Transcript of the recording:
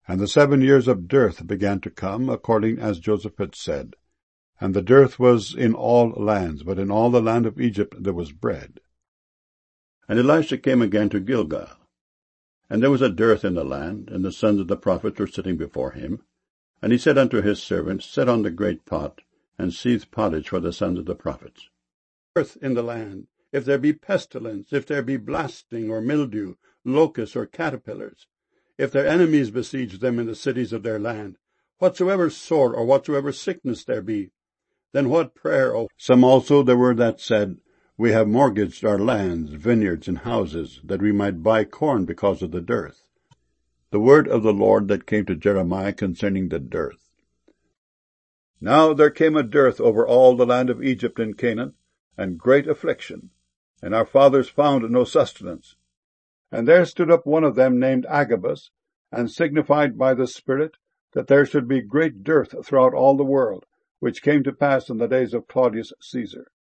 And the 7 years of dearth began to come, according as Joseph had said. And the dearth was in all lands, but in all the land of Egypt there was bread. And Elisha came again to Gilgal. And there was a dearth in the land, and the sons of the prophets were sitting before him. And he said unto his servants, Set on the great pot, and seethe pottage for the sons of the prophets. Dearth in the land, if there be pestilence, if there be blasting or mildew, locusts or caterpillars, if their enemies besiege them in the cities of their land, whatsoever sort or whatsoever sickness there be, then what prayer? Some also there were that said, We have mortgaged our lands, vineyards, and houses, that we might buy corn because of the dearth. The word of the Lord that came to Jeremiah concerning the dearth. Now there came a dearth over all the land of Egypt and Canaan, and great affliction, and our fathers found no sustenance. And there stood up one of them named Agabus, and signified by the Spirit that there should be great dearth throughout all the world, which came to pass in the days of Claudius Caesar.